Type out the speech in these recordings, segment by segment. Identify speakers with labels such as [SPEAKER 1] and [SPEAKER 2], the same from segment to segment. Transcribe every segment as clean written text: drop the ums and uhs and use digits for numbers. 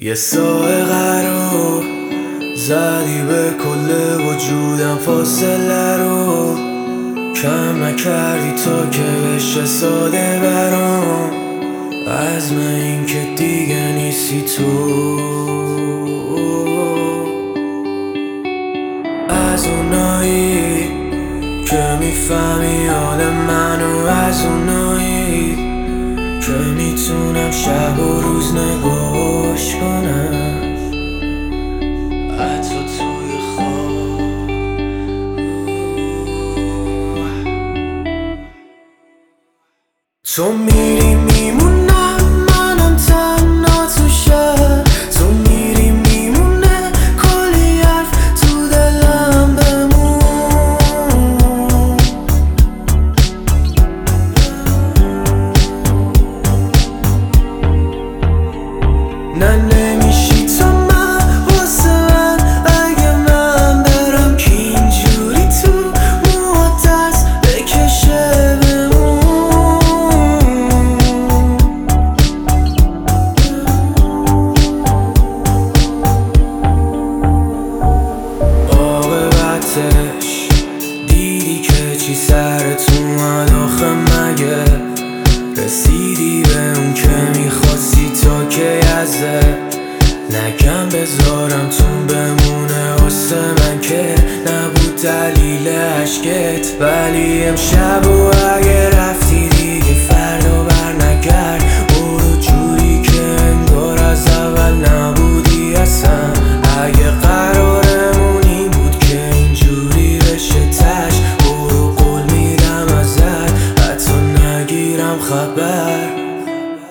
[SPEAKER 1] یه سائقه رو زدی به کل وجودم، فاصله رو کم نکردی تا که بشه ساده برام. عزم این که دیگه نیستی تو، از اونایی که میفهمی حال منو، از اونایی که میتونم شب و روز نگاش کنم، حتی توی خواب. تو میری میمونم، منم تنها تو شهر. تو میری میمونه کلی حرف تو دلم بمون. نه نمیشی تو من واسه من، اگه من برم که اینجوری تو موها دست بکشه بمون. عاقبتش دیدی که چی سرت اومد آخه، مگه رسیدی به اون که میخواستی تا که ازه نگم بذارم تو بمونه واسه من که نبود دلیل عشقت. ولی امشب و اگه رفتی دیگه فردا بر نگرد، برو جوری که انگار از اول نبودی اصلا. اگه قرارمون این بود که اینجوری بشه تش، برو قول میدم ازت حتی نگیرم خبر.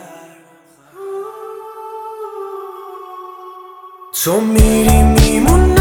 [SPEAKER 1] تو میری میمونی